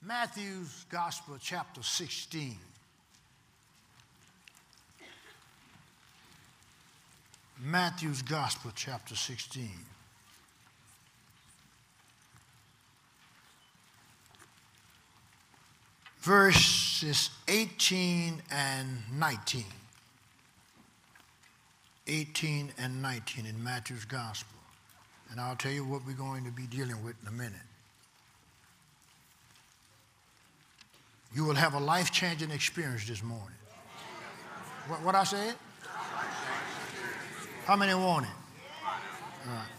Matthew's Gospel, chapter 16. Matthew's Gospel, chapter 16. Verses 18 and 19. 18 and 19 in Matthew's Gospel. And I'll tell you what we're going to be dealing with in a minute. You will have a life-changing experience this morning. What I said? How many want it? All right.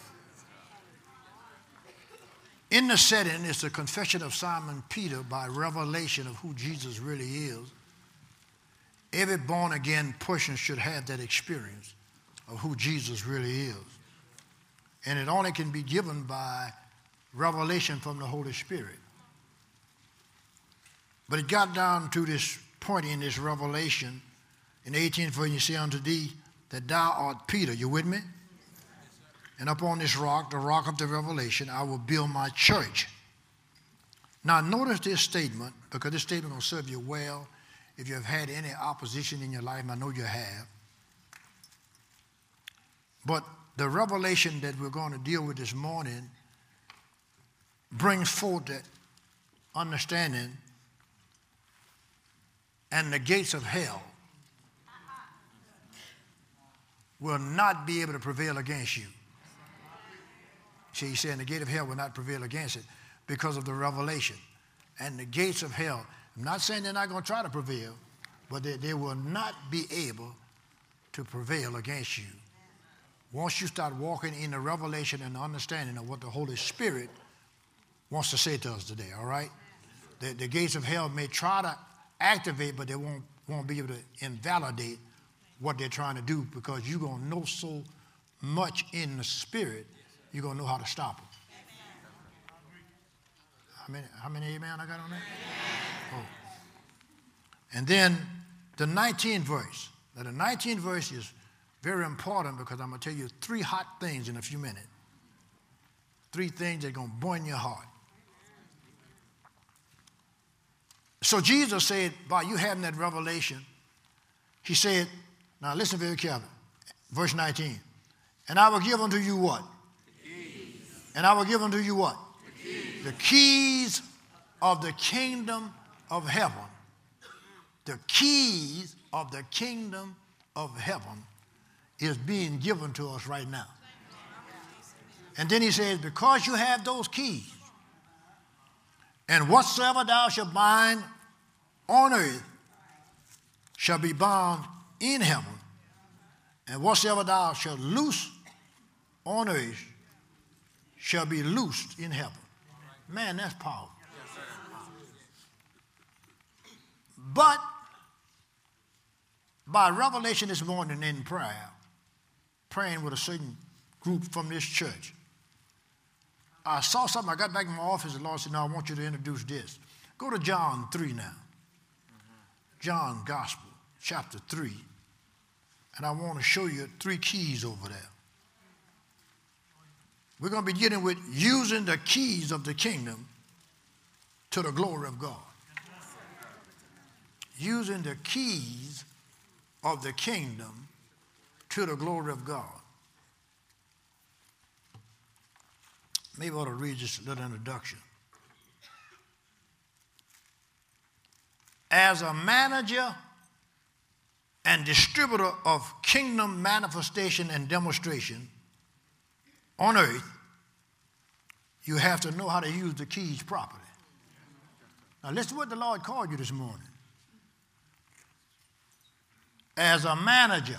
In the setting is the confession of Simon Peter by revelation of who Jesus really is. Every born-again person should have that experience of who Jesus really is. And it only can be given by revelation from the Holy Spirit. But it got down to this point in this revelation in 18, for you say unto thee that thou art Peter. You with me? And upon this rock, the rock of the revelation, I will build my church. Now notice this statement, because this statement will serve you well if you have had any opposition in your life, and I know you have. But the revelation that we're going to deal with this morning brings forth that understanding, and the gates of hell will not be able to prevail against you. See, he's saying the gate of hell will not prevail against it because of the revelation. And the gates of hell, I'm not saying they're not going to try to prevail, but they will not be able to prevail against you. Once you start walking in the revelation and the understanding of what the Holy Spirit wants to say to us today, all right? The gates of hell may try to activate, but they won't be able to invalidate what they're trying to do, because you're going to know so much in the Spirit, you're going to know how to stop them. How many amen I got on that? Oh. And then the 19th verse. Now the 19th verse is very important, because I'm going to tell you 3 hot things in a few minutes. 3 things that are going to burn your heart. So Jesus said, by you having that revelation, he said, now listen very carefully, verse 19, and I will give unto you what? The keys. And I will give unto you what? The keys. The keys of the kingdom of heaven. The keys of the kingdom of heaven is being given to us right now. And then he says, because you have those keys, and whatsoever thou shalt bind on earth shall be bound in heaven, and whatsoever thou shalt loose on earth shall be loosed in heaven. Man, that's powerful. But by revelation this morning in prayer, praying with a certain group from this church, I saw something. I got back in my office, and the Lord said, now I want you to introduce this. Go to John 3 now. John Gospel, chapter 3. And I want to show you 3 keys over there. We're going to be dealing with using the keys of the kingdom to the glory of God. Using the keys of the kingdom to the glory of God. Maybe I ought to read just a little introduction. As a manager and distributor of kingdom manifestation and demonstration on earth, you have to know how to use the keys properly. Now listen to what the Lord called you this morning. As a manager.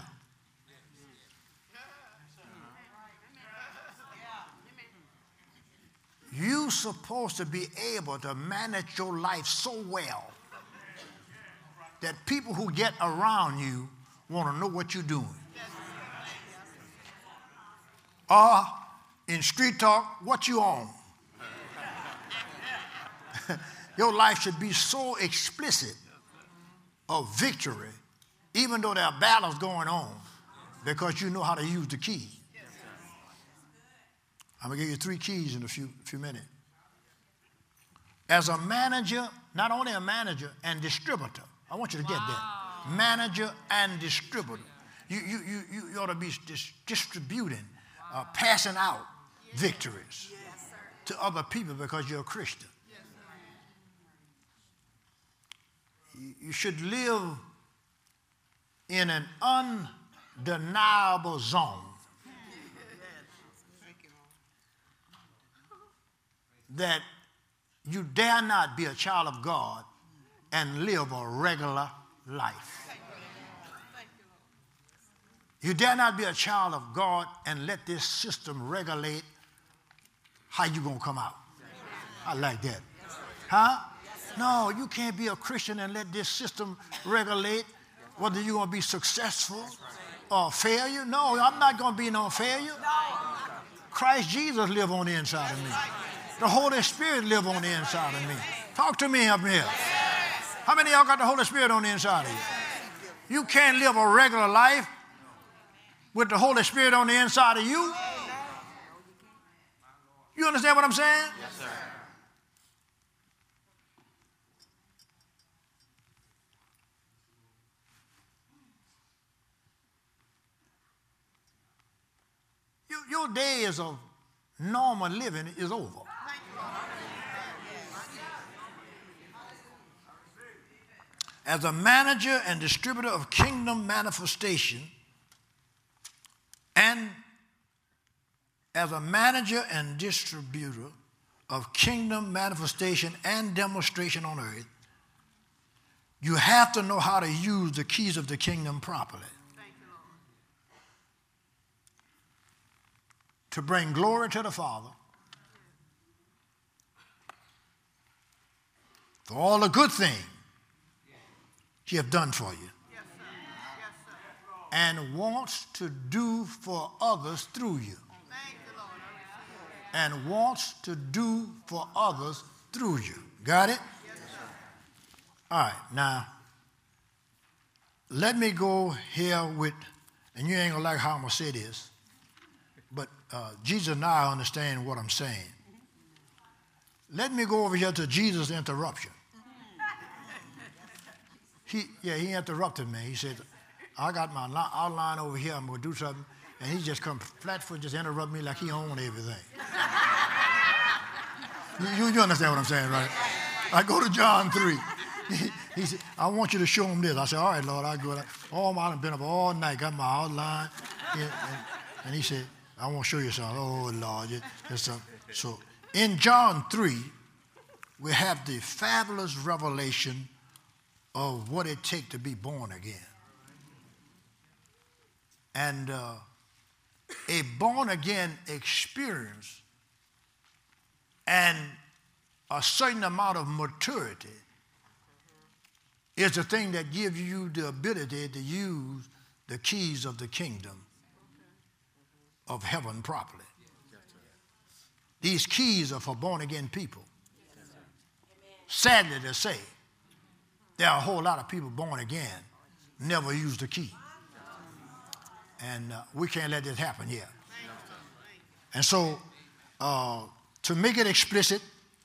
You're supposed to be able to manage your life so well that people who get around you want to know what you're doing. Or, in street talk, what you own. Your life should be so explicit of victory, even though there are battles going on, because you know how to use the key. I'm going to give you 3 keys in a few minutes. as a manager, not only a manager and distributor. I want you to get that. Manager and distributor. You ought to be distributing, passing out victories to other people because you're a Christian. You should live in an undeniable zone that you dare not be a child of God and live a regular life. You dare not be a child of God and let this system regulate how you going to come out. I like that. Huh? No, you can't be a Christian and let this system regulate whether you're going to be successful or failure. No, I'm not going to be no failure. Christ Jesus live on the inside of me. The Holy Spirit live on the inside of me. Talk to me up here. How many of y'all got the Holy Spirit on the inside of you? You can't live a regular life with the Holy Spirit on the inside of you. You understand what I'm saying? Yes, sir. Your days of normal living is over. As a manager and distributor of kingdom manifestation, and as a manager and distributor of kingdom manifestation and demonstration on earth, you have to know how to use the keys of the kingdom properly. To bring glory to the Father for all the good things He has done for you. Yes, sir. Yes, sir. And wants to do for others through you. Thank you, Lord. And wants to do for others through you. Got it? Yes, sir. All right, now, let me go here with, and you ain't gonna like how I'm gonna say this, but Jesus and I understand what I'm saying. Let me go over here to Jesus' interruption. He interrupted me. He said, I got my outline over here, I'm gonna do something, and he just come flat-foot, just interrupt me like he owned everything. you understand what I'm saying, right? I go to John 3. He said, I want you to show him this. I said, all right, Lord, I'll go. I've been up all night, got my outline. And he said, I want to show you something. Oh, Lord. Just something. So in John 3, we have the fabulous revelation of what it takes to be born again. And a born-again experience and a certain amount of maturity is the thing that gives you the ability to use the keys of the kingdom of heaven properly. These keys are for born-again people. Sadly to say, there are a whole lot of people born again, never use the key. And we can't let this happen here. And so, to make it explicit,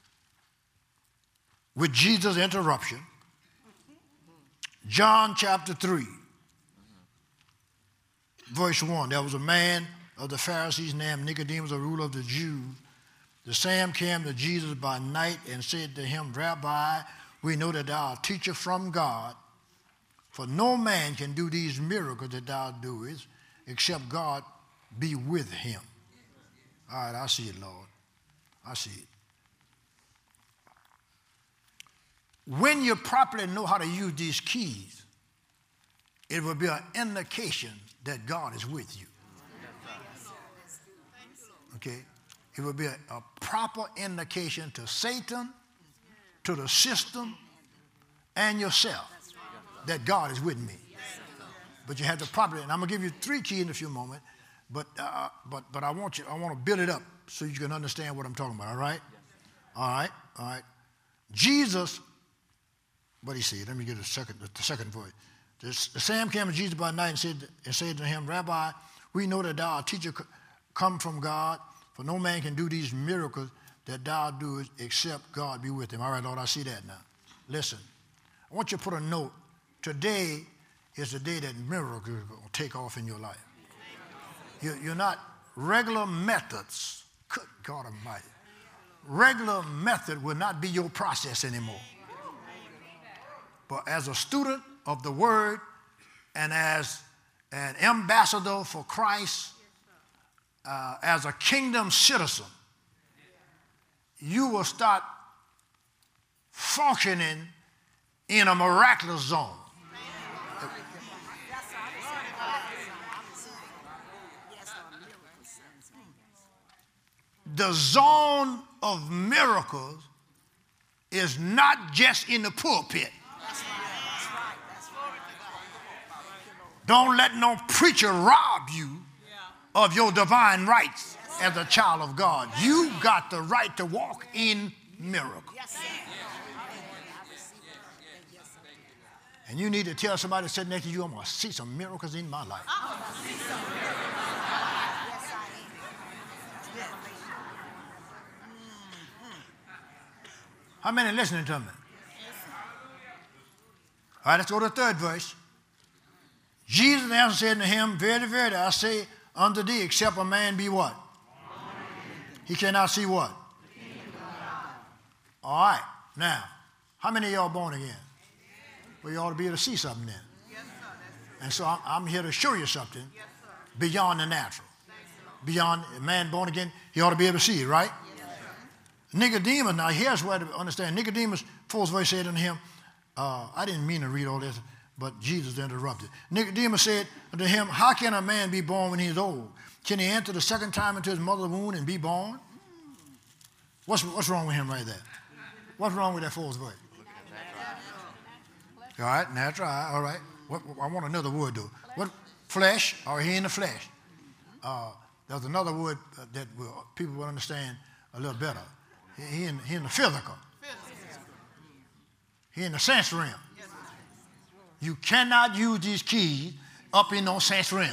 with Jesus' interruption, John chapter 3, verse 1, there was a man of the Pharisees named Nicodemus, a ruler of the Jews. The same came to Jesus by night and said to him, Rabbi, we know that thou art a teacher from God, for no man can do these miracles that thou doest, except God be with him. All right, I see it, Lord. I see it. When you properly know how to use these keys, it will be an indication that God is with you. Okay? It will be a proper indication to Satan, to the system, and yourself that God is with me. But you have to properly, and I'm going to give you 3 keys in a few moments, but I want to build it up so you can understand what I'm talking about, all right? All right. Jesus, what did he say? Let me get the second voice. The same came to Jesus by night and said to him, Rabbi, we know that thou art a teacher come from God, for no man can do these miracles that thou doest except God be with him. All right, Lord, I see that now. Listen, I want you to put a note. Today is the day that miracles are going to take off in your life. You're not regular methods. Good God Almighty. Regular method will not be your process anymore. But as a student of the Word and as an ambassador for Christ, as a kingdom citizen, you will start functioning in a miraculous zone. The zone of miracles is not just in the pulpit. Don't let no preacher rob you of your divine rights as a child of God. You got the right to walk in miracles. And you need to tell somebody sitting next to you, I'm going to see some miracles in my life. How many listening to me? All right, let's go to the third verse. Jesus answered said to him, verily, verily, I say unto thee, except a man be what? He cannot see what? All right, now, how many of y'all born again? Well, you ought to be able to see something then. And so I'm here to show you something beyond the natural. Beyond a man born again, he ought to be able to see it, right? Nicodemus, now here's where to understand. Nicodemus, fourth verse said unto him, I didn't mean to read all this, but Jesus interrupted. Nicodemus said unto him, how can a man be born when he is old? Can he enter the second time into his mother's womb and be born? What's wrong with him right there? What's wrong with that fourth verse? All right, natural, all right. I want another word though. What? Flesh, or he in the flesh? There's another word that people will understand a little better. He in the physical. He in the sense realm. You cannot use these keys up in no sense realm.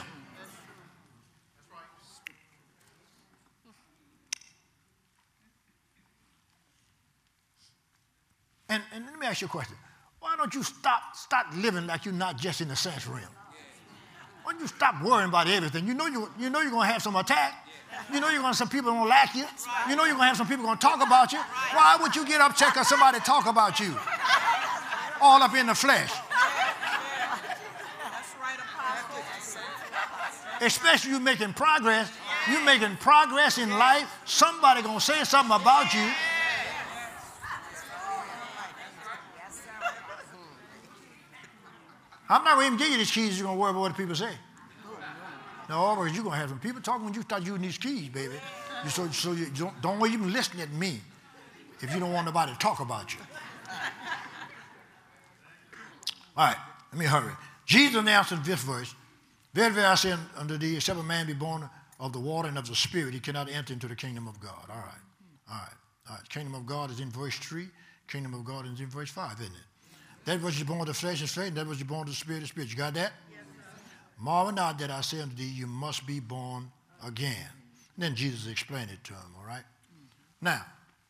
And let me ask you a question. Why don't you stop living like you're not just in the sense realm? Why don't you stop worrying about everything? You know you're going to have some attack. You know you're going to have some people going to like you. You know you're going to have some people going to talk about you. Why would you get upset because somebody talk about you? All up in the flesh. Especially you making progress. You're making progress in life. Somebody going to say something about you. I'm not going to even give you these keys. You're going to worry about what the people say. No, because you're going to have some people talking when you start using these keys, baby. So you don't even listen at me if you don't want nobody to talk about you. All right, let me hurry. Jesus answered this verse. Very, very, I say unto thee, except a man be born of the water and of the Spirit, he cannot enter into the kingdom of God. All right. Kingdom of God is in verse 3. Kingdom of God is in verse 5, isn't it? That which is born of the flesh is flesh, and that which is born of the Spirit is spirit. You got that? Yes, sir. Marvel not that I say unto thee, you must be born again. And then Jesus explained it to him, all right? Now,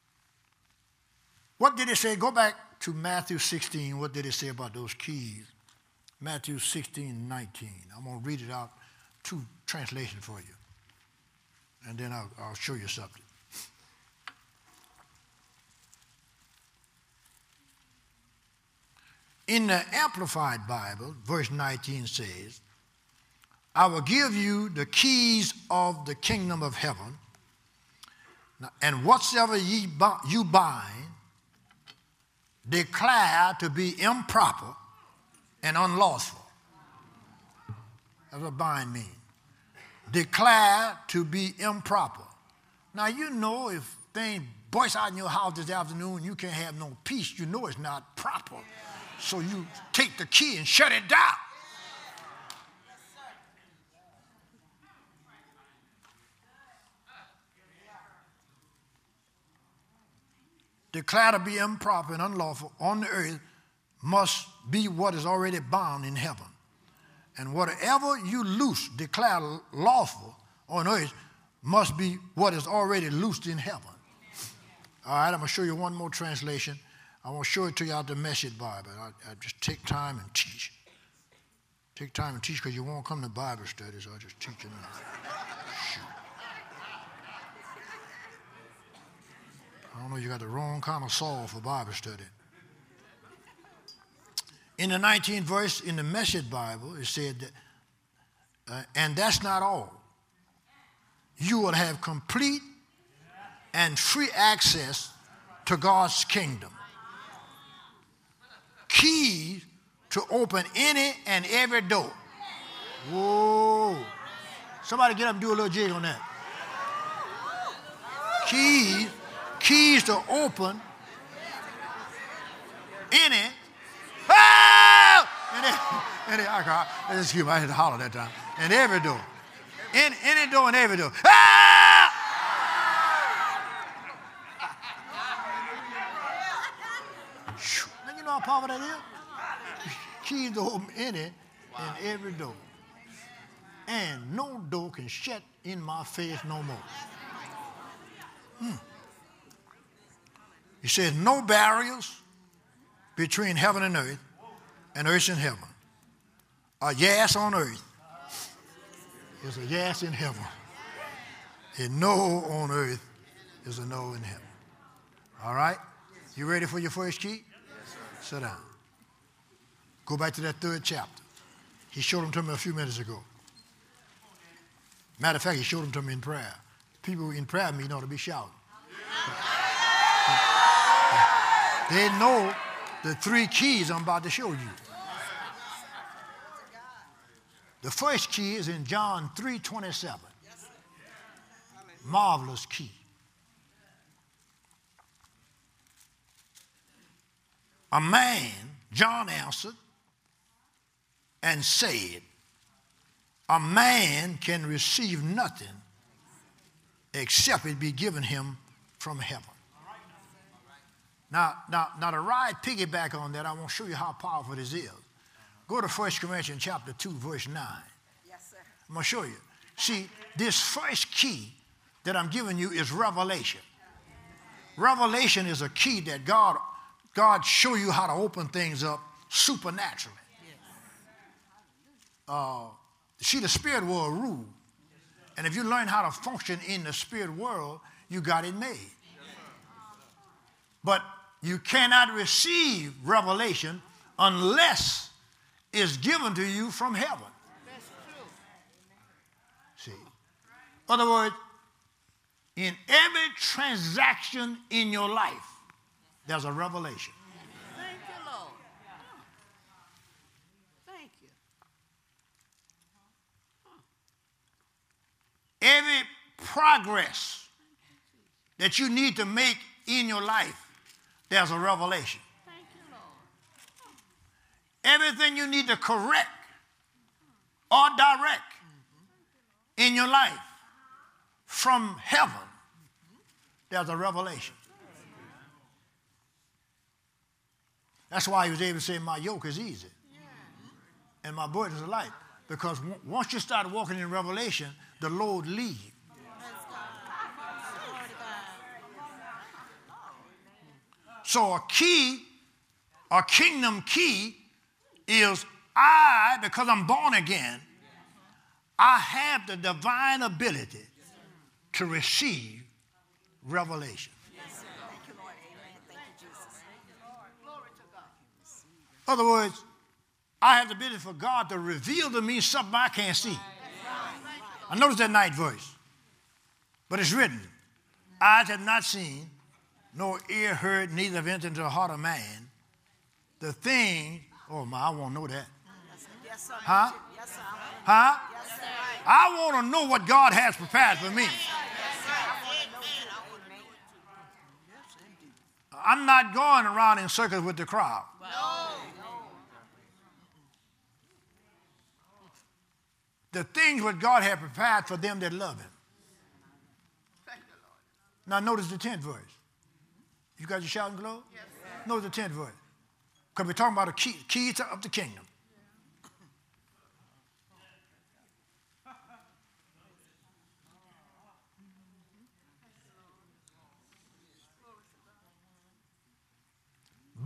what did it say? Go back to Matthew 16. What did it say about those keys? Matthew 16, 19. I'm going to read it out, 2 translations for you. And then I'll show you something. In the Amplified Bible, verse 19 says, I will give you the keys of the kingdom of heaven, and whatsoever you bind, declare to be improper and unlawful. That's what bind means. Declare to be improper. Now, you know if things burst out in your house this afternoon and you can't have no peace, you know it's not proper. So you take the key and shut it down. Declare to be improper and unlawful on the earth must be what is already bound in heaven. And whatever you loose, declare lawful on earth, must be what is already loosed in heaven. All right, I'm going to show you one more translation. I want to show it to you out the Message Bible. I just take time and teach. Take time and teach because you won't come to Bible studies. So I'll just teach you now. Shoot. I don't know, you got the wrong kind of Saul for Bible study. In the 19th verse in the Message Bible, it said that, and that's not all. You will have complete and free access to God's kingdom. Keys to open any and every door. Whoa. Somebody get up and do a little jig on that. Keys to open any. Oh! Excuse me, I had to holler that time. And every door. Any door and every door. Ah! Now you know how powerful that is? Keys to open any and every door. And no door can shut in my face no more. He says no barriers between heaven and earth and heaven. A yes on earth is a yes in heaven. A no on earth is a no in heaven. All right? You ready for your first key? Sit down. Go back to that 3rd chapter. He showed them to me a few minutes ago. Matter of fact, he showed them to me in prayer. People in prayer meeting ought to be shouting. They know the 3 keys I'm about to show you. The first key is in John 3:27. Marvelous key. A man, John answered and said, a man can receive nothing except it be given him from heaven. Now, to ride piggyback on that, I want to show you how powerful this is. Go to 1 Corinthians chapter 2, verse 9. Yes, sir. I'm going to show you. See, this first key that I'm giving you is revelation. Revelation is a key that God show you how to open things up supernaturally. See, the spirit world rule. And if you learn how to function in the spirit world, you got it made. But you cannot receive revelation unless it's given to you from heaven. That's true. See? In other words, in every transaction in your life, there's a revelation. Thank you, Lord. Thank you. Every progress that you need to make in your life, there's a revelation. Thank you, Lord. Everything you need to correct or direct in your life from heaven, there's a revelation. That's why he was able to say, my yoke is easy and my burden is light. Because once you start walking in revelation, the load leaves. So a key, a kingdom key is because I'm born again, I have the divine ability to receive revelation. Thank you, Lord. Amen. Thank you, Jesus. Glory to God. In other words, I have the ability for God to reveal to me something I can't see. I noticed that 9th verse. But it's written, eyes have not seen, nor ear heard, neither have entered into the heart of man. The thing, oh my, I want to know that. Yes, sir. Huh? Yes, sir. Huh? Yes, sir. I want to know what God has prepared for me. I'm not going around in circles with the crowd. The things what God had prepared for them that love him. Thank you, Lord. Now notice the 10th verse. You got your shouting globe? Yes, Notice the 10th verse. Because we're talking about a key of the kingdom.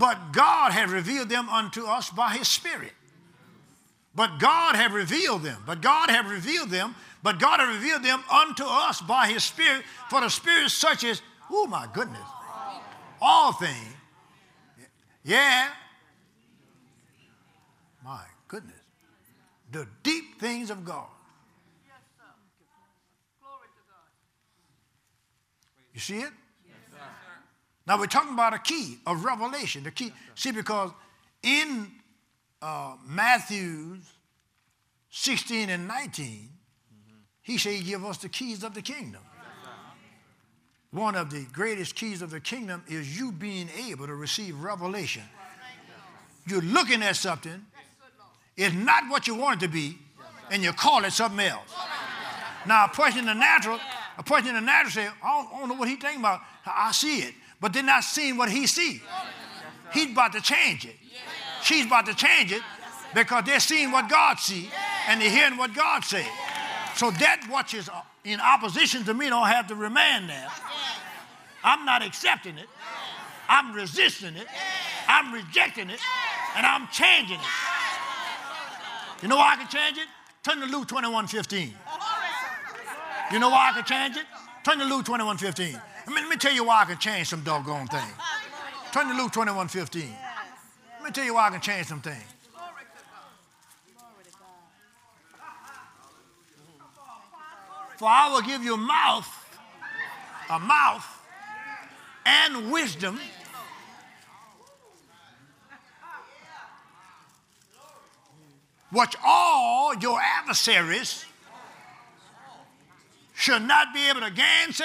but God had revealed them unto us by his Spirit. But God had revealed them. But God had revealed them. But God had revealed them unto us by his Spirit. For the Spirit such as, oh my goodness, all things. Yeah. My goodness. The deep things of God. Yes, sir. Glory to God. You see it? Yes, sir. Now we're talking about a key of revelation. The key. See, because in Matthew 16 and 19, he said he give us the keys of the kingdom. One of the greatest keys of the kingdom is you being able to receive revelation. You're looking at something, it's not what you want it to be, and you call it something else. Now, a person in the natural say, I don't know what he's thinking about. I see it. But they're not seeing what he sees. He's about to change it. She's about to change it because they're seeing what God sees and they're hearing what God says. So that which is in opposition to me don't have to remain there. I'm not accepting it. I'm resisting it. I'm rejecting it. And I'm changing it. You know why I can change it? Turn to Luke 21:15. You know why I can change it? Turn to Luke 21:15. Let me tell you why I can change some doggone thing. Turn to Luke 21:15. Let me tell you why I can change some things. For I will give you a mouth and wisdom which all your adversaries should not be able to gainsay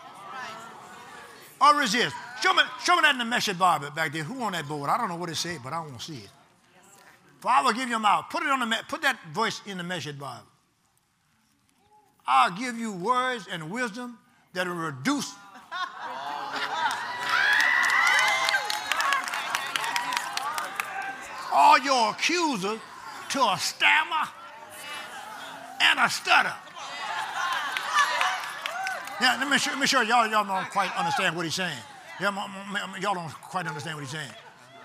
or resist. Show me that in the Message Bible back there. Who on that board? I don't know what it said, but I want to see it. For I will give you a mouth. Put that voice in the Message Bible. I'll give you words and wisdom that will reduce all your accusers to a stammer and a stutter. Yeah, let me show y'all don't quite understand what he's saying. Y'all don't quite understand what he's saying.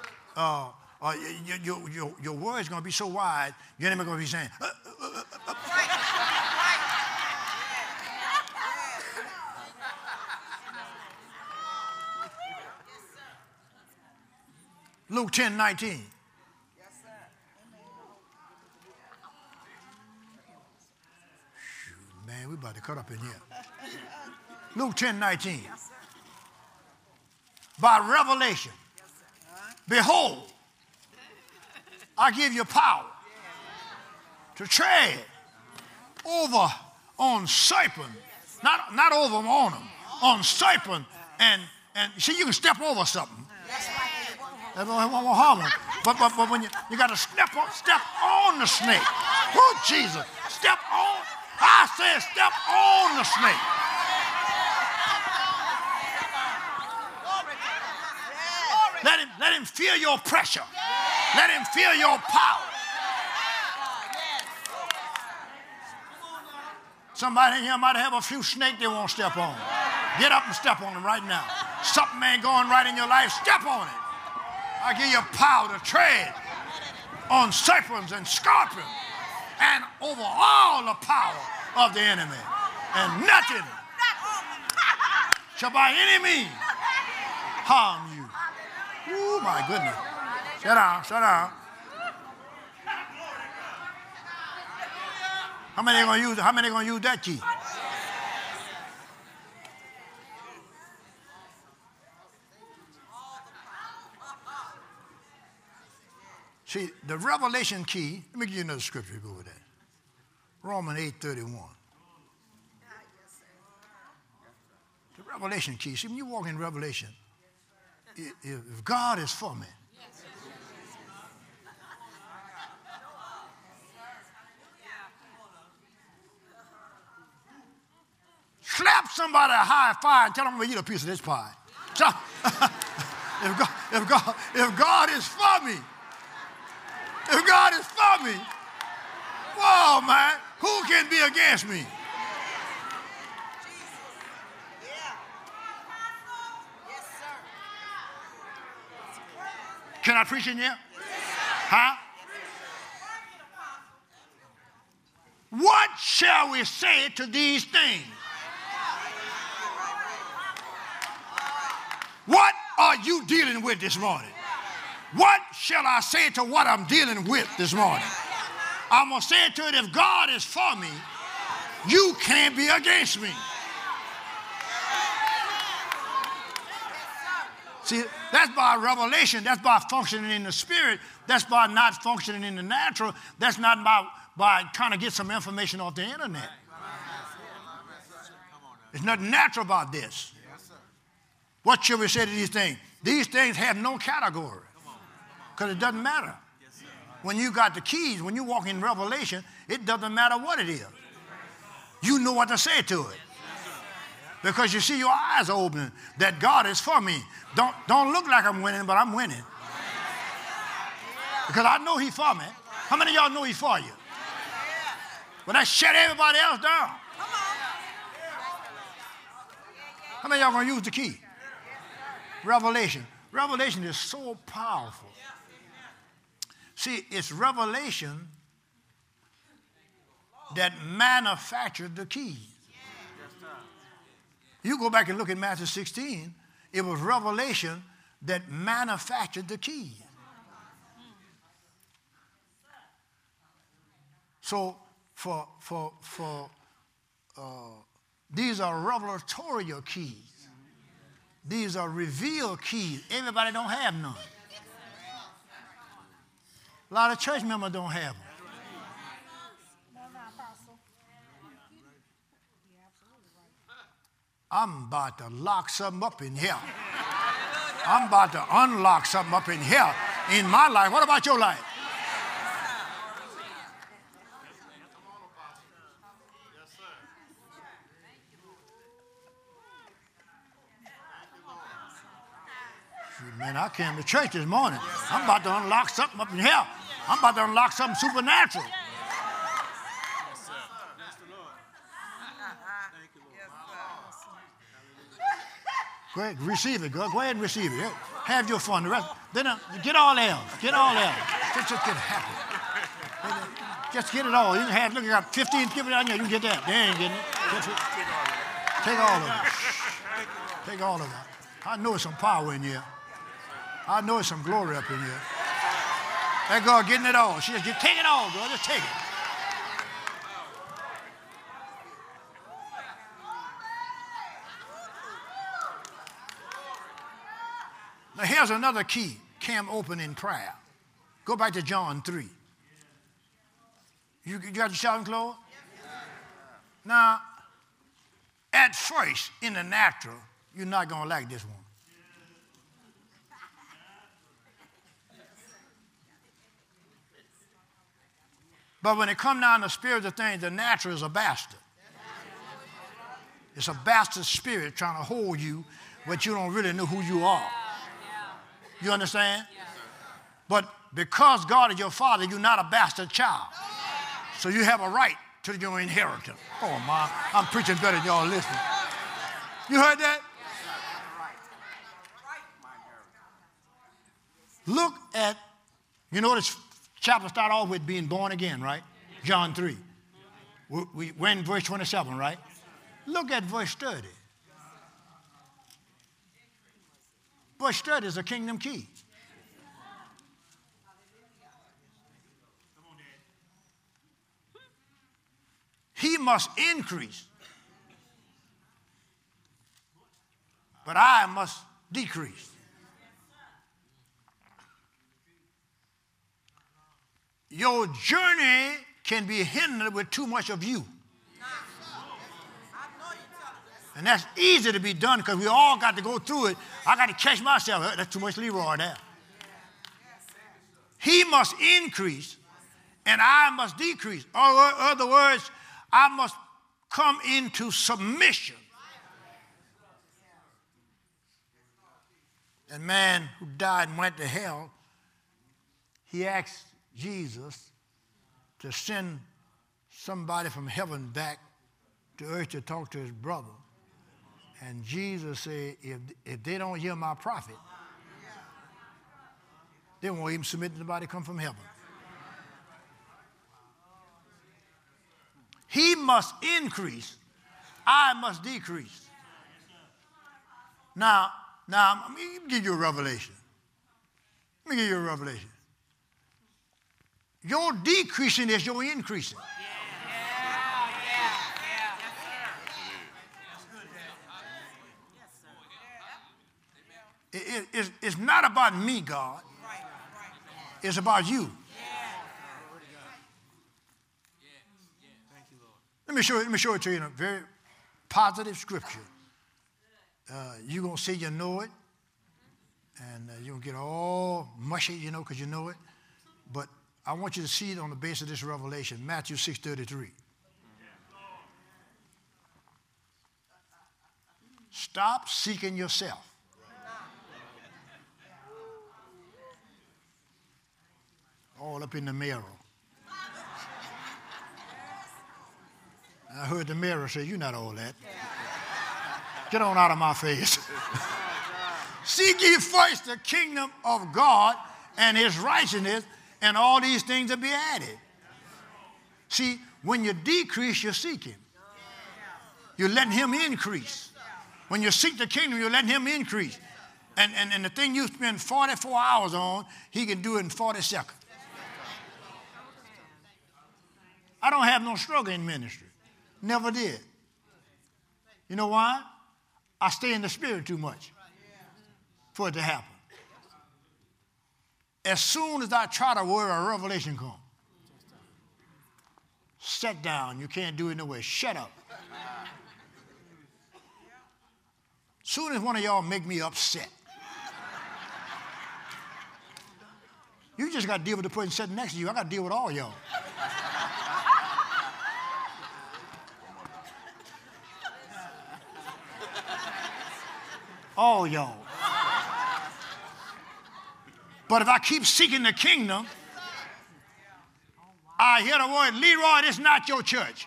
Your words going to be so wide, your enemy going to be saying, Luke 10:19. Man, we about to cut up in here. Luke 10:19. By revelation, behold, I give you power to tread over on serpent, not over on them, on serpent, and see, you can step over something. That won't harm them. But when you got to step on the snake. Oh, Jesus, step on. I said step on the snake. Let him feel your pressure. Let him feel your power. Somebody in here might have a few snakes they won't step on. Get up and step on them right now. Something ain't going right in your life, step on it. I give you power to tread on serpents and scorpions and over all the power of the enemy. And nothing shall by any means harm you. Oh, my goodness. Sit down. How many going to use that key? See, the revelation key, let me give you another scripture to go with that. Romans 8:31. The revelation key. See, when you walk in revelation, if God is for me, slap somebody a high five and tell them I'm going to eat a piece of this pie. So, if God is for me, if God is for me, whoa, man, who can be against me? Can I preach in here? Huh? What shall we say to these things? What are you dealing with this morning? What shall I say to what I'm dealing with this morning? I'm going to say to it, if God is for me, you can't be against me. See, that's by revelation. That's by functioning in the spirit. That's by not functioning in the natural. That's not by trying to get some information off the internet. There's nothing natural about this. What should we say to these things? These things have no category because it doesn't matter. When you got the keys, when you walk in revelation, it doesn't matter what it is. You know what to say to it. Because you see your eyes open that God is for me. Don't look like I'm winning, but I'm winning. Because I know he's for me. How many of y'all know he's for you? But that shut everybody else down. How many of y'all going to use the key? Revelation. Revelation is so powerful. See, it's revelation that manufactured the keys. You go back and look at Matthew 16, it was revelation that manufactured the keys. So these are revelatorial keys. These are revealed keys. Everybody don't have none. A lot of church members don't have them. I'm about to lock something up in here. I'm about to unlock something up in here in my life. What about your life? Man, I came to church this morning. I'm about to unlock something up in here. I'm about to unlock something supernatural. Go ahead, receive it. Go ahead and receive it. Have your fun. The rest, then get all else. Get all else. Just get happy. Just get it all. You can have, look, you got 15 people down here. You can get that. They ain't getting it. Take all of it. Take all of it. I know there's some power in here. I know there's some glory up in here. That girl getting it all. She just take it all, girl. Just take it. Now here's another key. Can open in prayer. Go back to John 3. You got your shouting clothes? Now, at first, in the natural, you're not going to like this one. But when it comes down to spiritual things, the natural is a bastard. It's a bastard spirit trying to hold you, but you don't really know who you are. You understand? But because God is your father, you're not a bastard child. So you have a right to your inheritance. Oh, my, I'm preaching better than y'all listening. You heard that? Look at, you know this chapter start off with being born again, right? John 3. We're in verse 27, right? Look at verse 30. Verse 30 is a kingdom key. He must increase, but I must decrease. Your journey can be hindered with too much of you. And that's easy to be done because we all got to go through it. I got to catch myself. That's too much Leroy there. He must increase and I must decrease. Or in other words, I must come into submission. And man who died and went to hell, he asked Jesus to send somebody from heaven back to earth to talk to his brother. And Jesus said, if they don't hear my prophet, They won't even submit to nobody come from heaven. He must increase. I must decrease. Now, let me give you a revelation. Let me give you a revelation. Your decreasing is your increasing. It's not about me, God. It's about you. Let me show it to you in a very positive scripture. You're going to say you know it, and you're going to get all mushy, you know, because you know it. But I want you to see it on the basis of this revelation, Matthew 6:33. Stop seeking yourself. All up in the mirror. I heard the mirror say, you're not all that. Get on out of my face. Seek ye first the kingdom of God and his righteousness, and all these things will be added. See, when you decrease, you seek him. You're letting him increase. When you seek the kingdom, you're letting him increase. And the thing you spend 44 hours on, he can do it in 40 seconds. I don't have no struggle in ministry. Never did. You know why? I stay in the spirit too much for it to happen. As soon as I try to word a revelation comes, sit down. You can't do it no way. Shut up. Soon as one of y'all make me upset, you just got to deal with the person sitting next to you. I got to deal with all y'all. All y'all. But if I keep seeking the kingdom, I hear the word, Leroy, this is not your church.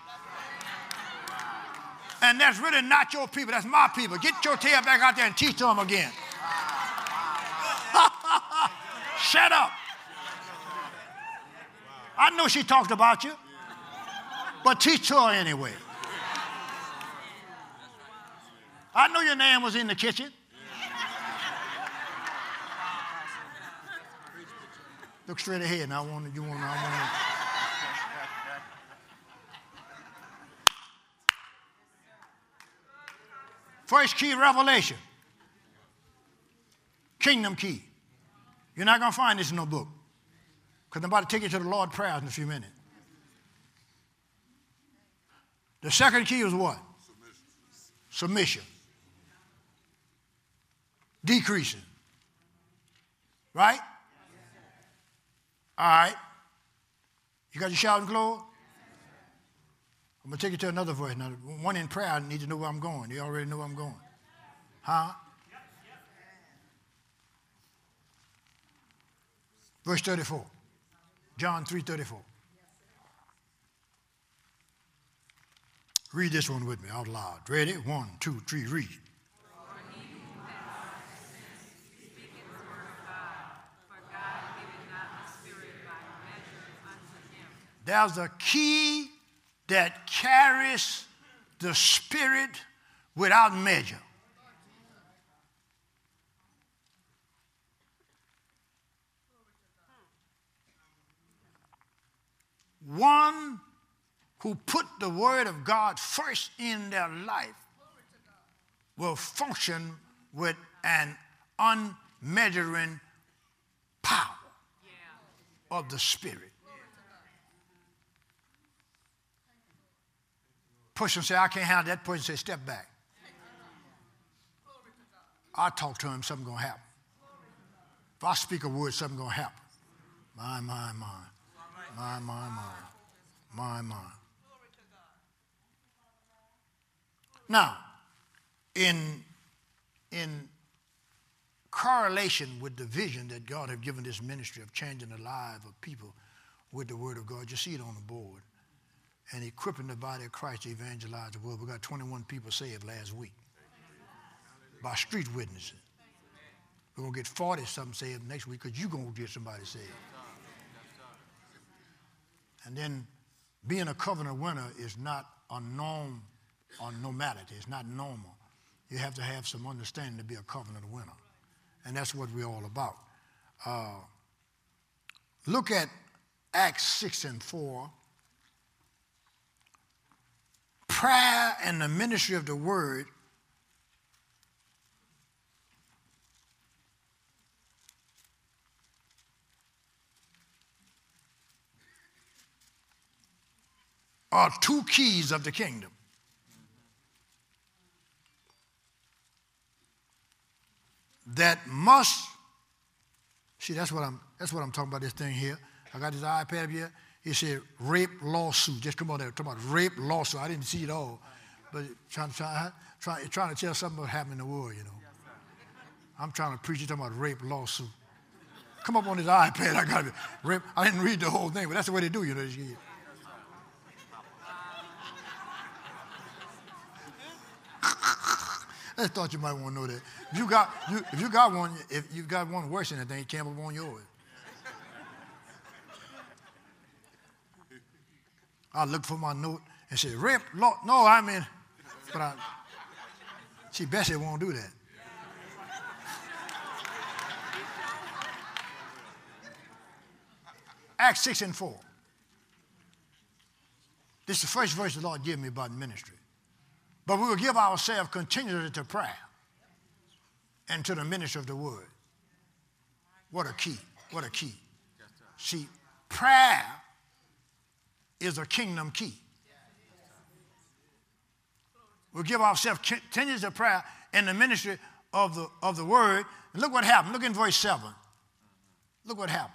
And that's really not your people. That's my people. Get your tail back out there and teach to them again. Shut up. I know she talked about you, but teach her anyway. I know your name was in the kitchen. Look straight ahead, and I want to. First key, revelation. Kingdom key. You're not going to find this in no book, because I'm about to take you to the Lord's Prayer in a few minutes. The second key was what? Submission. Decreasing. Right? All right. You got your shouting clothes? I'm going to take you to another verse. Now, one in prayer, I need to know where I'm going. You already know where I'm going. Huh? Verse 34. John 3:34. Read this one with me out loud. Ready? 1, 2, 3, read. There's a key that carries the Spirit without measure. One who put the Word of God first in their life will function with an unmeasuring power of the Spirit. Person say, I can't handle that. Person say, step back. I talk to him, something going to happen. If I speak a word, something going to happen. My. Now, in correlation with the vision that God has given this ministry of changing the lives of people with the Word of God, you see it on the board, and equipping the body of Christ to evangelize the world. We got 21 people saved last week by street witnessing. We're going to get 40-something saved next week because you're going to get somebody saved. And then being a covenant winner is not a norm or normality. It's not normal. You have to have some understanding to be a covenant winner. And that's what we're all about. Look at Acts 6 and 4. Prayer and the ministry of the word are two keys of the kingdom. That must, see, that's what I'm talking about, this thing here. I got this iPad here. It said rape lawsuit. Just come on there, talking about rape lawsuit. I didn't see it all, but trying to tell something about happening in the world, you know. I'm trying to preach you talking about rape lawsuit. Come up on this iPad. I got it. Rape. I didn't read the whole thing, but that's the way they do, you know. I just thought you might want to know that. If you've got one worse than that thing, it came up on yours. I looked for my note and said, rape law. No, I mean, but see, Bessie won't do that. Acts 6 and 4. This is the first verse the Lord gave me about ministry. But we will give ourselves continually to prayer and to the ministry of the word. What a key. What a key. See, prayer is a kingdom key. We'll give ourselves continually to prayer and the ministry of the word. And look what happened. Look in verse 7. Look what happened.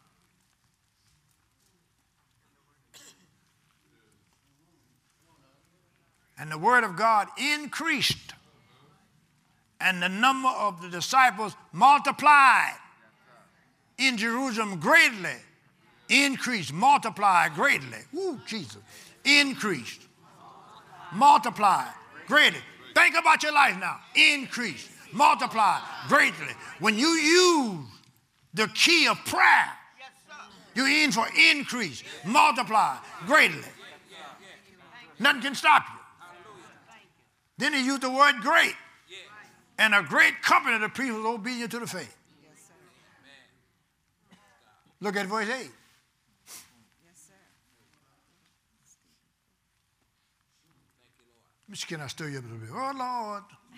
And the word of God increased, and the number of the disciples multiplied in Jerusalem greatly. Increased, multiplied greatly. Woo, Jesus. Increased, multiplied greatly. Think about your life now. Increased, multiplied greatly. When you use the key of prayer, you're in for increase, multiply greatly. Nothing can stop you. Then he used the word great. And a great company of the people is obedient to the faith. Look at verse 8. Can I stir you up a little bit? Oh, Lord.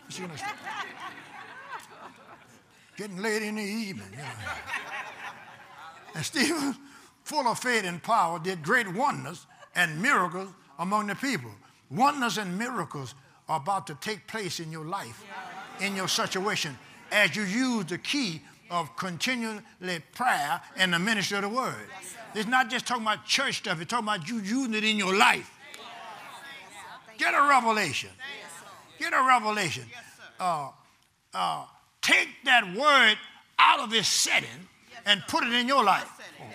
Getting late in the evening. You know. And Stephen, full of faith and power, did great wonders and miracles among the people. Wonders and miracles are about to take place in your life, in your situation, as you use the key of continually prayer and the ministry of the word. It's not just talking about church stuff. It's talking about you using it in your life. Get a revelation. Get a revelation. Take that word out of its setting and put it in your life.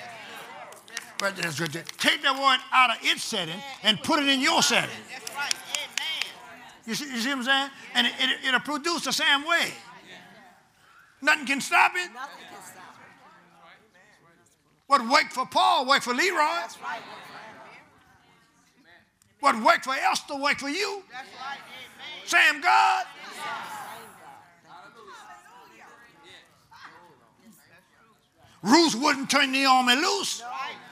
Take that word out of its setting and put it in your setting. You see what I'm saying? And it'll produce the same way. Nothing can stop it. What worked for Paul worked for Leroy. What worked for Esther worked for you. Same God. Ruth wouldn't turn Naomi loose.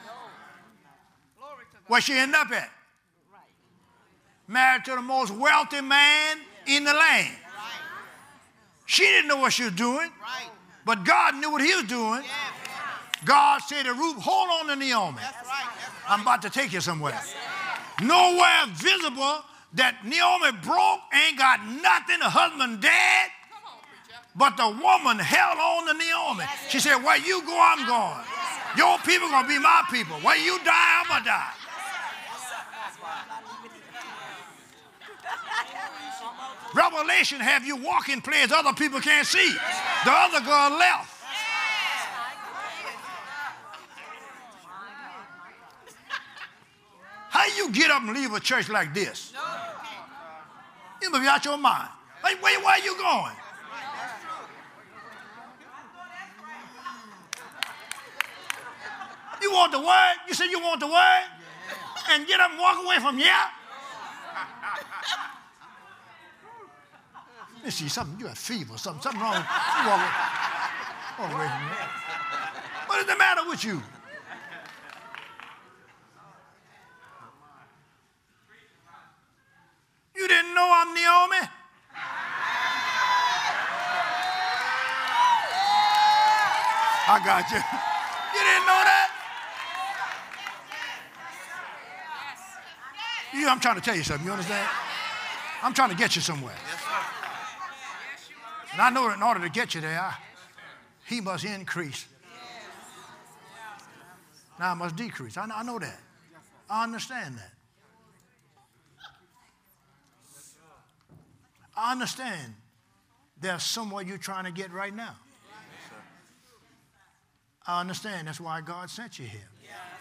Where she ended up at? Married to the most wealthy man in the land. She didn't know what she was doing, but God knew what he was doing. God said to Ruth, hold on to Naomi. I'm about to take you somewhere. Nowhere visible that Naomi broke, ain't got nothing, the husband dead, but the woman held on to Naomi. She said, where you go, I'm going. Your people going to be my people. Where you die, I'm going to die. Revelation have you walk in places other people can't see. The other girl left. How you get up and leave a church like this? You must be out your mind. Where are you going? You want the word? You said you want the word? And get up and walk away from here? Let me see something. You got fever or something. Something wrong. You walk away from here. What is the matter with you? You didn't know I'm Naomi? I got you. You didn't know that? I'm trying to tell you something. You understand? I'm trying to get you somewhere. And I know that in order to get you there, he must increase. Now I must decrease. I know that. I understand that. I understand there's somewhere you're trying to get right now. I understand. That's why God sent you here.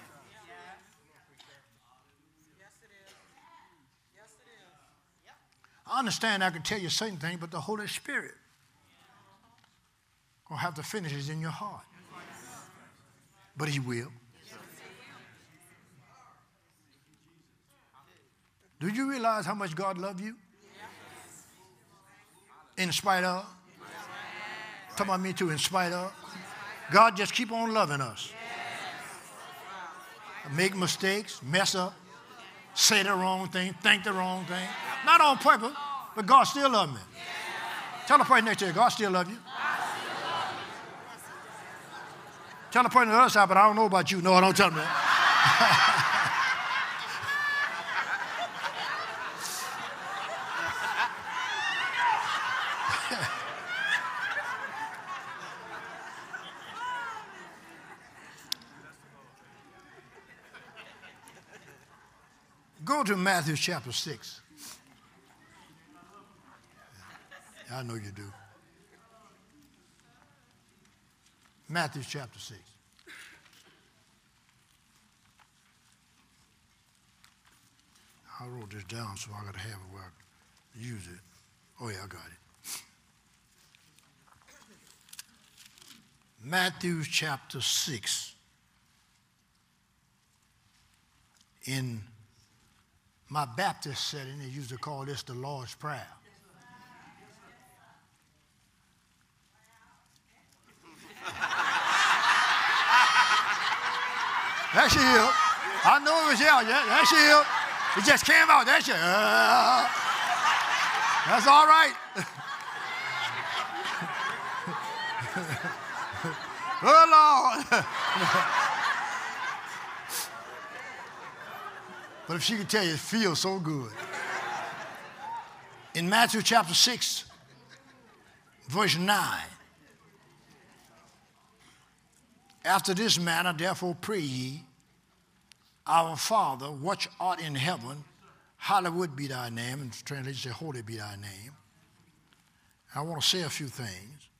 I understand I can tell you certain things, but the Holy Spirit will have to finish it in your heart. But he will. Do you realize how much God loves you? In spite of? Talking about me too, in spite of? God just keep on loving us. Make mistakes, mess up, say the wrong thing, think the wrong thing. Not on purpose, but God still loves me. Tell the person next to you, God still loves you. Tell the person on the other side, but I don't know about you. No, don't tell me that. Go to Matthew chapter 6. I know you do. Matthew chapter 6. I wrote this down so I got to have it where I use it. Oh, yeah, I got it. Matthew chapter 6. In my Baptist setting, they used to call this the Lord's Prayer. That's you. I know it was here. That's you. It just came out. That's you. That's all right. Oh, Lord. But if she could tell you, it feels so good. In Matthew chapter 6, verse 9, after this manner, therefore pray ye, our Father, which art in heaven, hallowed be thy name. And translation say, holy be thy name. I want to say a few things.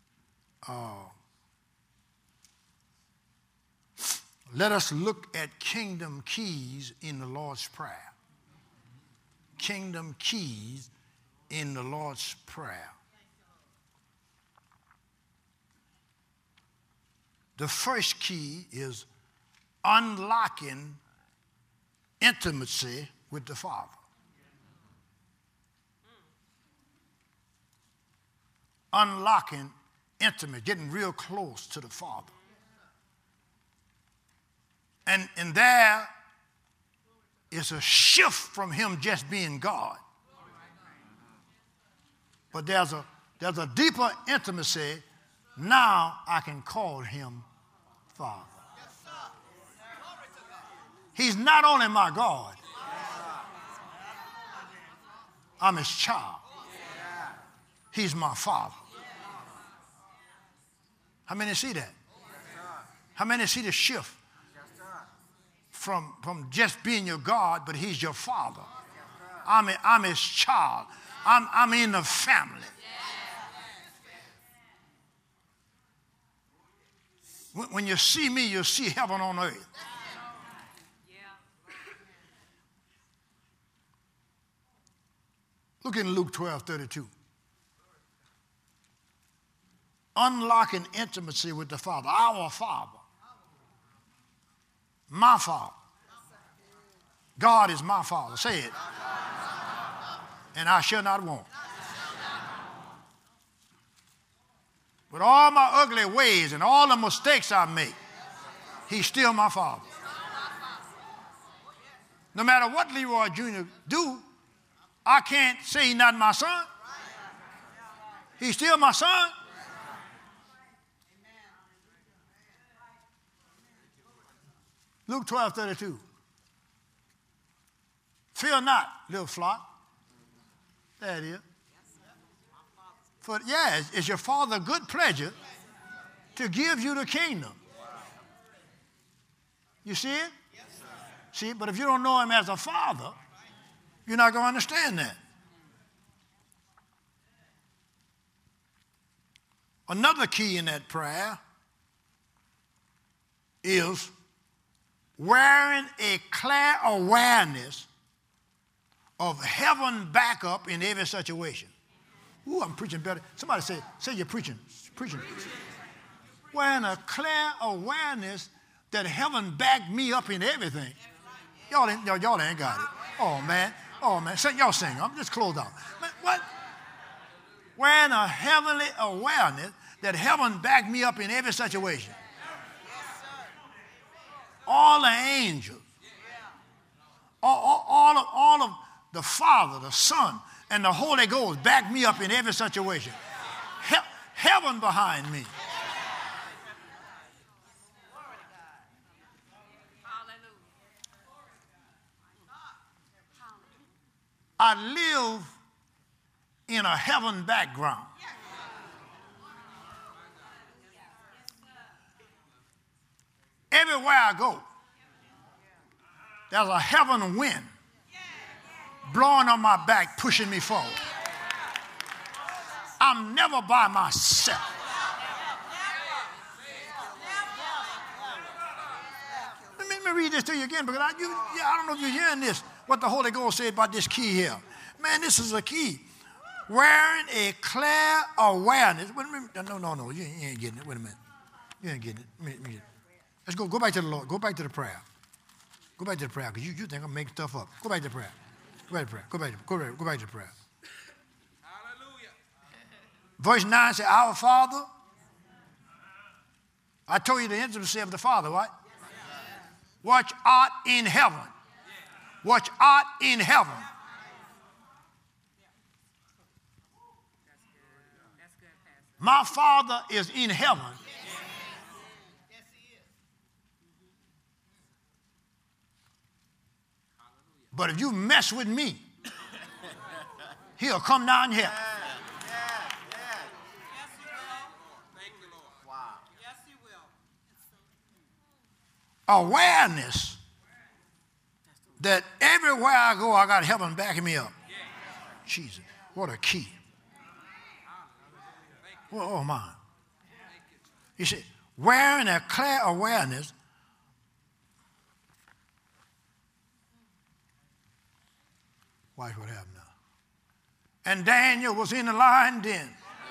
Let us look at kingdom keys in the Lord's Prayer. Kingdom keys in the Lord's Prayer. The first key is unlocking intimacy with the Father. Unlocking intimacy, getting real close to the Father. And there is a shift from him just being God. But there's a deeper intimacy. Now I can call him Father. He's not only my God. I'm his child. He's my Father. How many see that? How many see the shift? From just being your God, but he's your Father. I'm his child. I'm in the family. When you see me, you'll see heaven on earth. Look in Luke 12:32. Unlocking intimacy with the Father, our Father. my Father. God is my Father. Say it. And I shall not want. With all my ugly ways and all the mistakes I make, he's still my Father. No matter what Leroy Jr. do, I can't say he's not my son. He's still my son. Luke 12:32. Fear not, little flock. There it is. For it's your Father's good pleasure to give you the kingdom. You see it? See, but if you don't know him as a father, you're not going to understand that. Another key in that prayer is wearing a clear awareness of heaven backup in every situation. Ooh, I'm preaching better. Somebody say you're preaching. Preaching. Wearing a clear awareness that heaven backed me up in everything. Y'all ain't got it. Oh, man. Y'all sing. I'm just closed out. What? Wearing a heavenly awareness that heaven backed me up in every situation. All the angels, all of the Father, the Son, and the Holy Ghost backed me up in every situation. Heaven behind me. I live in a heaven background. Everywhere I go, there's a heaven wind blowing on my back, pushing me forward. I'm never by myself. Let me read this to you again, because I don't know if you're hearing this, what the Holy Ghost said about this key here. Man, this is a key. Wearing a clear awareness. No, you ain't getting it. Wait a minute. You ain't getting it. Let's go back to the Lord. Go back to the prayer. Go back to the prayer, because you think I'm making stuff up. Go back to the prayer. Go back to the prayer. Go back to the prayer. Hallelujah. Verse 9 says, Our Father. I told you the intimacy of the Father, right? Which art in heaven. Which art in heaven. My Father is in heaven. But if you mess with me, he'll come down here. Awareness that everywhere I go, I got heaven backing me up. Jesus, what a key. Oh, my. He said, wearing a clear awareness watch what happened now. And Daniel was in the lion den.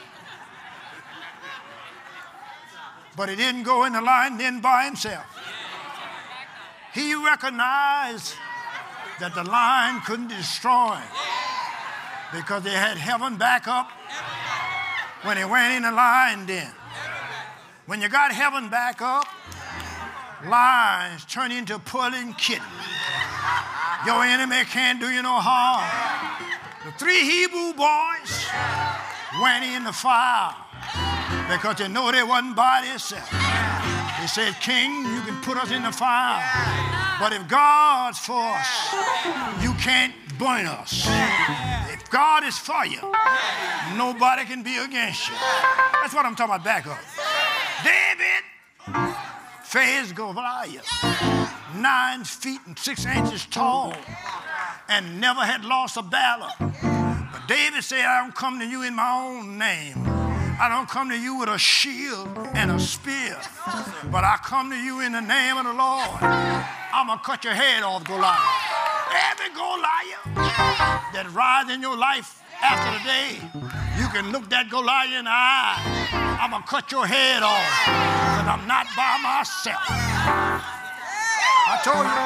But he didn't go in the lion den by himself. He recognized that the lion couldn't destroy him because they had heaven back up when he went in the lion den. When you got heaven back up, lions turn into pulling kittens. Your enemy can't do you no harm. The 3 Hebrew boys went in the fire because they know they wasn't by themselves. They said, King, you can put us in the fire, but if God's for us, you can't burn us. If God is for you, nobody can be against you. That's what I'm talking about back up. David faced Goliath, 9 feet and 6 inches tall, and never had lost a battle. But David said, I don't come to you in my own name. I don't come to you with a shield and a spear, but I come to you in the name of the Lord. I'm going to cut your head off, Goliath. Every Goliath that rises in your life after the day, you can look that Goliath in the eye. I'm going to cut your head off because I'm not by myself. I told you.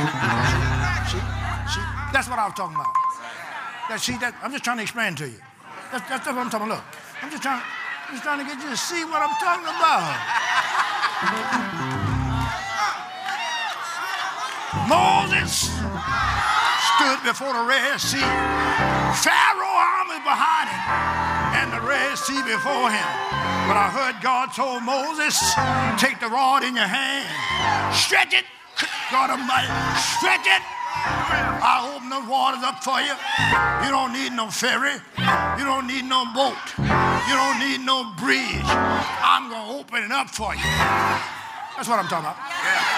See, that's what I was talking about. I'm just trying to explain to you. That's what I'm talking about. Look, I'm just trying to get you to see what I'm talking about. Moses stood before the Red Sea. Pharaoh army behind him and the Red Sea before him. But I heard God told Moses, take the rod in your hand, stretch it, God Almighty, stretch it. I'll open the waters up for you. You don't need no ferry. You don't need no boat. You don't need no bridge. I'm going to open it up for you. That's what I'm talking about.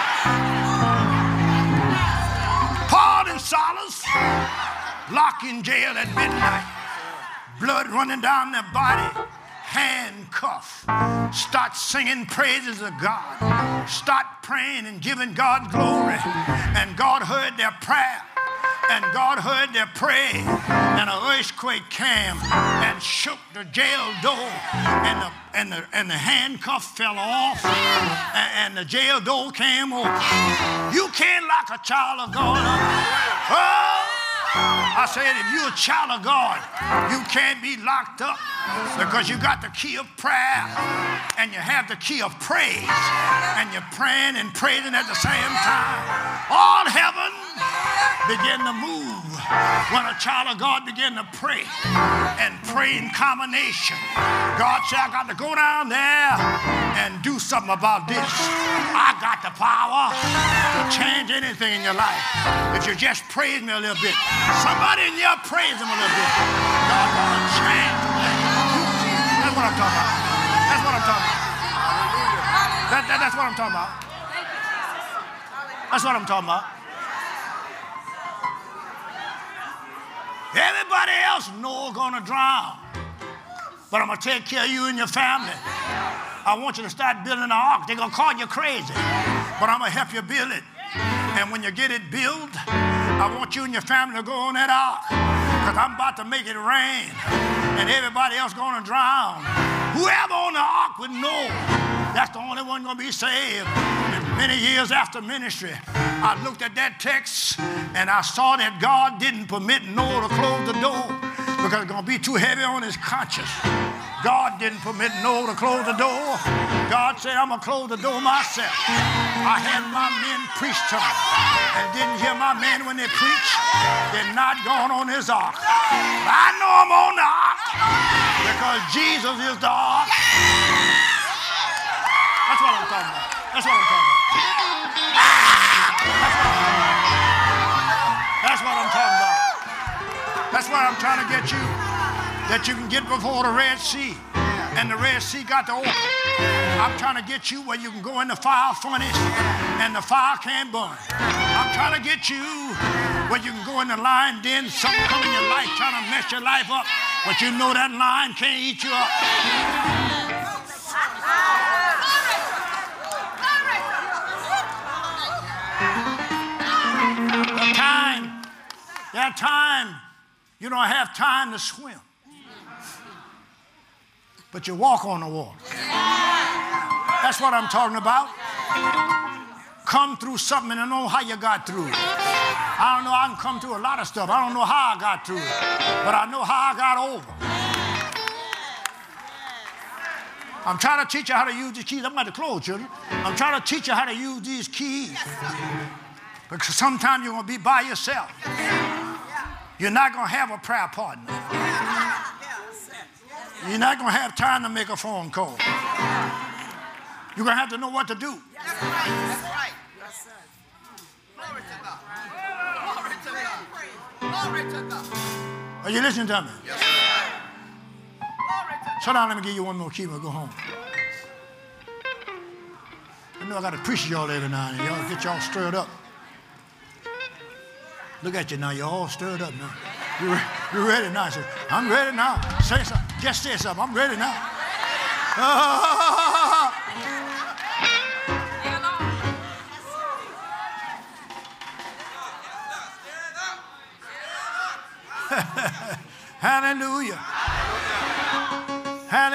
Paul and Silas, locked in jail at midnight, blood running down their body, handcuffed. Start singing praises of God. Start praying and giving God glory. And God heard their prayer. And God heard their prayer. And an earthquake came and shook the jail door. And the handcuff fell off. And the jail door came open. You can't lock a child of God up. Oh! I said, if you're a child of God, you can't be locked up because you got the key of prayer and you have the key of praise and you're praying and praising at the same time. All heaven began to move when a child of God began to pray and pray in combination. God said, I got to go down there and do something about this. I got the power to change anything in your life. If you just praise me a little bit, somebody in here praise him a little bit. God want to change things. That's what I'm talking about. That's what I'm talking about. That's what I'm talking about. That's what I'm talking about. Everybody else knows gonna drown. But I'm gonna take care of you and your family. I want you to start building an ark. They're gonna call you crazy. But I'm gonna help you build it. And when you get it built, I want you and your family to go on that ark. Because I'm about to make it rain. And everybody else gonna drown. Whoever on the ark would know that's the only one gonna be saved. And many years after ministry, I looked at that text and I saw that God didn't permit Noah to close the door because it's gonna be too heavy on his conscience. God didn't permit Noah to close the door. God said, I'm going to close the door myself. I had my men preach to me. And didn't hear my men when they preach. They're not going on this ark. I know I'm on the ark because Jesus is the ark. That's what I'm talking about. That's what I'm talking about. That's what I'm talking about. That's what I'm trying to get you. That you can get before the Red Sea. And the Red Sea got to open. I'm trying to get you where you can go in the fire furnace and the fire can't burn. I'm trying to get you where you can go in the lion den, something come in your life trying to mess your life up, but you know that lion can't eat you up. That time, you don't have time to swim. But you walk on the water. That's what I'm talking about. Come through something and I know how you got through it. I don't know, I can come through a lot of stuff. I don't know how I got through it, but I know how I got over. I'm trying to teach you how to use these keys. I'm about to close, children. I'm trying to teach you how to use these keys. Because sometimes you're going to be by yourself. You're not going to have a prayer partner. You're not going to have time to make a phone call. You're going to have to know what to do. That's right. Yes, sir. Glory to God. Glory to God. Glory to God. Are you listening to me? Yes, sir. Glory to God. Shut down, let me give you one more key and we'll go home. I know I got to preach y'all every now and then. Y'all get y'all stirred up. Look at you now. You're all stirred up now. You're ready now. Say, I'm ready now. Say something. Just say something. I'm ready now. Hallelujah.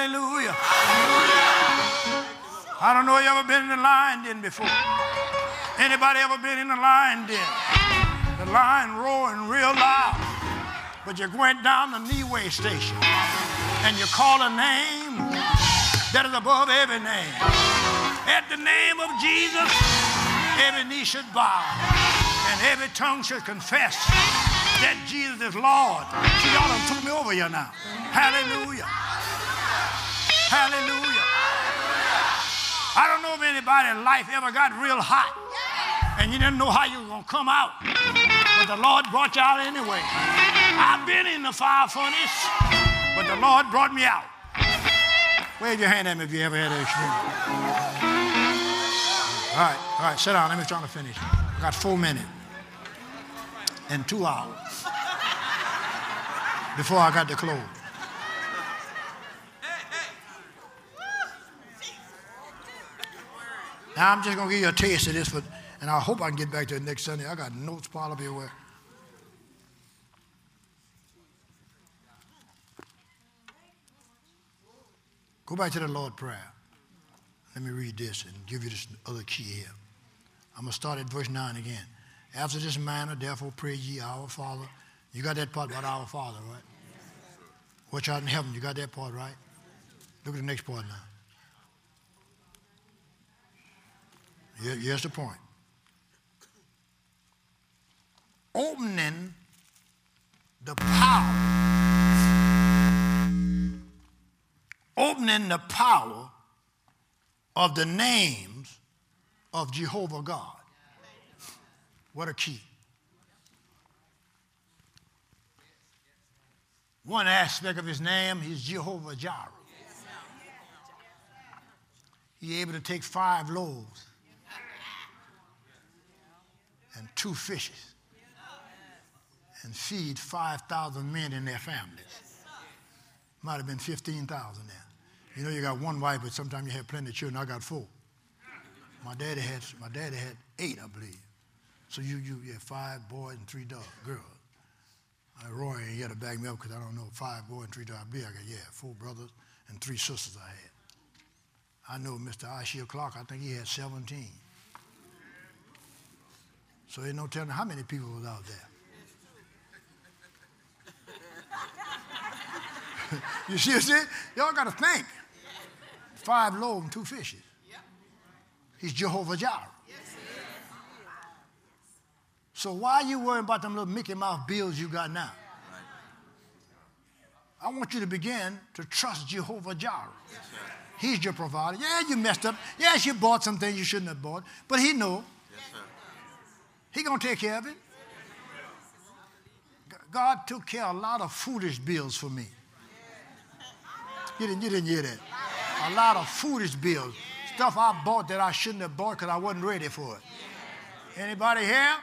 Hallelujah. I don't know you ever been in the lion den before. Anybody ever been in a lion den? The lion roaring real loud, but you went down the Knee station and you call a name that is above every name. At the name of Jesus, every knee should bow and every tongue should confess that Jesus is Lord. See, y'all done took me over here now. Hallelujah. Hallelujah. I don't know if anybody's life ever got real hot and you didn't know how you were going to come out, but the Lord brought you out anyway. I've been in the fire furnace, but the Lord brought me out. Wave your hand at me if you ever had that experience. All right, sit down. Let me try to finish. I got 4 minutes and 2 hours before I got to close. Now, I'm just going to give you a taste of this, and I hope I can get back to it next Sunday. I got notes piled up everywhere. Go back to the Lord's Prayer. Let me read this and give you this other key here. I'm going to start at verse 9 again. After this manner, therefore, pray ye, our Father. You got that part about our Father, right? Which art in heaven. You got that part, right? Look at the next part now. Here's the point. Opening the power of the names of Jehovah God. What a key. One aspect of his name is Jehovah Jireh. He's able to take 5 loaves and 2 fishes and feed 5,000 men and their families. Might have been 15,000 there. You know, you got one wife, but sometimes you have plenty of children. I got 4. My daddy had 8, I believe. So you had 5 boys and 3 girls. Roy, he had to back me up because I don't know 5 boys and 3 daughters. I got 4 brothers and 3 sisters I had. I know Mr. Ishia Clark, I think he had 17. So there's no telling how many people was out there. You see? Y'all got to think. 5 loaves and 2 fishes. He's Jehovah Jireh. So why are you worrying about them little Mickey Mouse bills you got now? I want you to begin to trust Jehovah Jireh. He's your provider. Yeah, you messed up. Yes, you bought some things you shouldn't have bought. But he knows. He's going to take care of it. God took care of a lot of foolish bills for me. You didn't hear that. A lot of foolish bills. Stuff I bought that I shouldn't have bought because I wasn't ready for it. Anybody here? Yeah.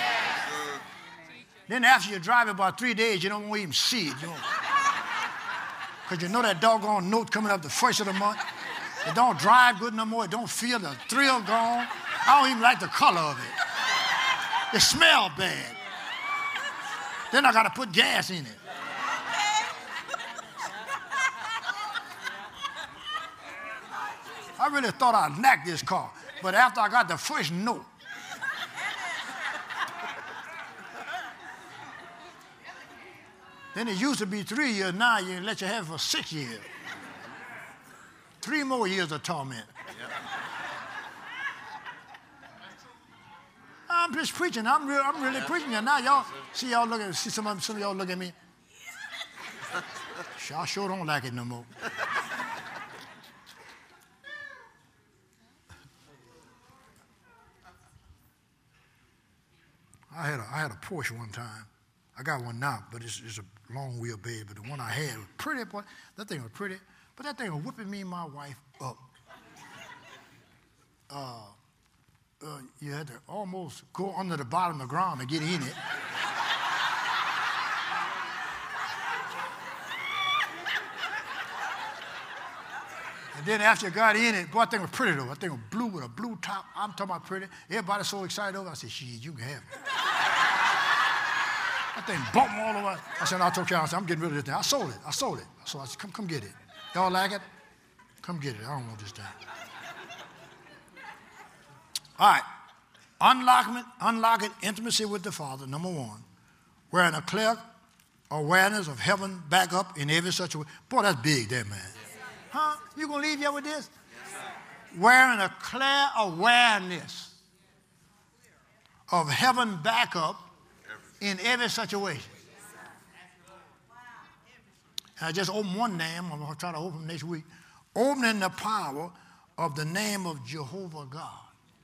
Then after you drive it about 3 days, you don't want to even see it. Because you know that doggone note coming up the first of the month. It don't drive good no more. It don't feel the thrill gone. I don't even like the color of it. It smells bad. Then I got to put gas in it. I really thought I'd knack this car. But after I got the first note, then it used to be 3 years. Now you let you have it for 6 years. 3 more years of torment. I'm just preaching. I'm really preaching. And now y'all see some of y'all look at me. I sure don't like it no more. I had a Porsche one time. I got one now, but it's a long wheelbase. But the one I had was pretty. Boy, that thing was pretty. But that thing was whipping me and my wife up. You had to almost go under the bottom of the ground to get in it. And then after you got in it, boy, that thing was pretty though. That thing was blue with a blue top. I'm talking about pretty. Everybody's so excited over it. I said, shit, you can have it. That thing bumped all over. I said, I told you, I'm getting rid of this thing. I sold it. So I said, come get it. Y'all like it? Come get it. I don't want this thing. All right. Unlocking intimacy with the Father, number one. Wearing a clear awareness of heaven back up in every such a way. Boy, that's big there, man. Huh? You going to leave here with this? Wearing a clear awareness of heaven back up in every situation. And I just opened one name. I'm going to try to open next week. Opening the power of the name of Jehovah God.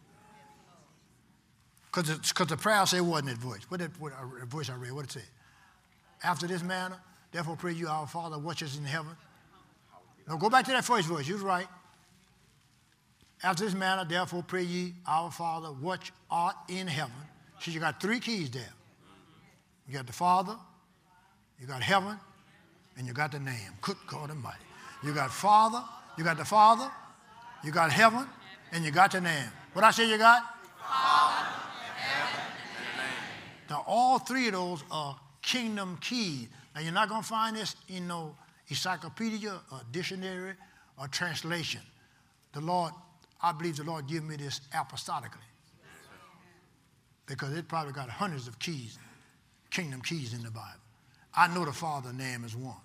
Because the prayer say what in that voice? What voice I read? What it say? After this manner, therefore pray you, our Father, which is in heaven. Now go back to that first voice. You was right. After this manner, therefore pray ye, our Father, which art in heaven. See, you got three keys there. You got the Father, you got heaven, and you got the name. Good God Almighty. You got Father, you got the Father, you got heaven, and you got the name. What I say you got? Father, heaven, and name. Now, all three of those are kingdom keys. Now, you're not going to find this in no encyclopedia or dictionary or translation. The Lord, I believe the Lord gave me this apostolically. Because it probably got hundreds of keys, kingdom keys in the Bible. I know the Father's name is one.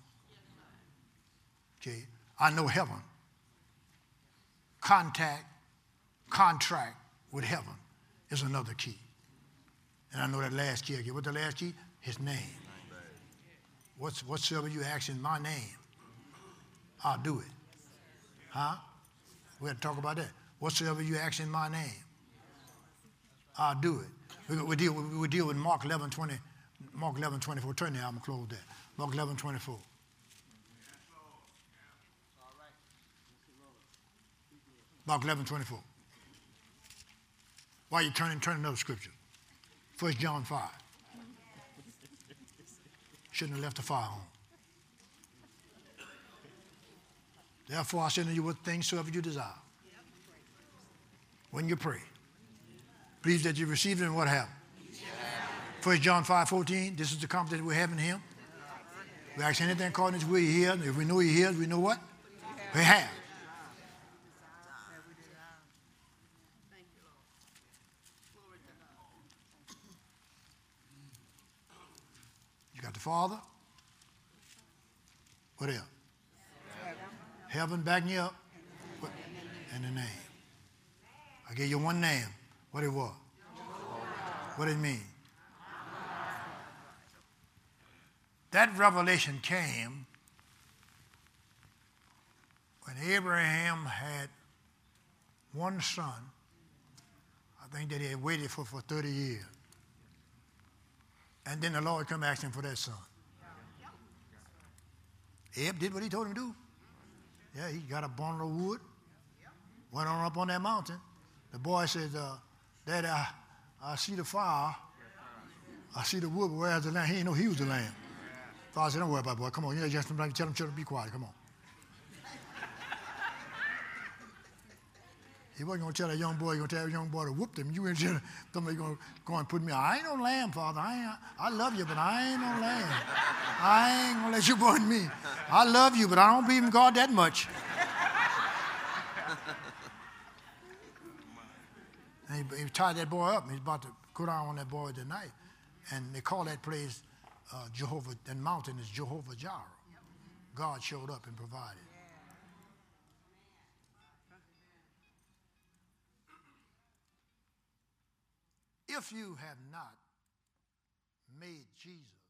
Okay, I know heaven. Contract with heaven is another key. And I know that last key again. What's the last key? His name. Whatsoever you ask in my name, I'll do it. Huh? We had to talk about that. Whatsoever you ask in my name, I'll do it. We deal with Mark 11:20. Mark 11:24. Turn there, I'm going to close there. Mark 11:24. Mark 11:24. Why are you turn another scripture? 1 John 5. Shouldn't have left the fire on. Therefore I say unto you what things soever you desire. When you pray. Believe that you receive it and what happened? 1 John 5:14. This is the confidence we have in him. We ask anything according to we hear. If we know he hears, we know what? We have. You got the Father. What else? Heaven backing you up. And the name. I gave you one name. What it was? What it mean? That revelation came when Abraham had one son. I think that he had waited for 30 years. And then the Lord come asking for that son. Abe did what he told him to do. Yeah, he got a bundle of wood, went on up on that mountain. The boy said, Daddy, I see the fire. I see the wood, but where's the lamb? He didn't know he was the lamb. Father said, don't worry about it, boy. Come on. You know, just tell them children to be quiet. Come on. He wasn't going to tell that young boy, he was going to tell that young boy to whoop them. You ain't tell somebody going to go and put me on. I ain't no lamb, Father. I love you, but I ain't no lamb. I ain't going to let you burn me. I love you, but I don't believe in God that much. And he tied that boy up, and he's about to go down on that boy tonight. And they call that place Jehovah, that mountain is Jehovah Jireh. God showed up and provided. If you have not made Jesus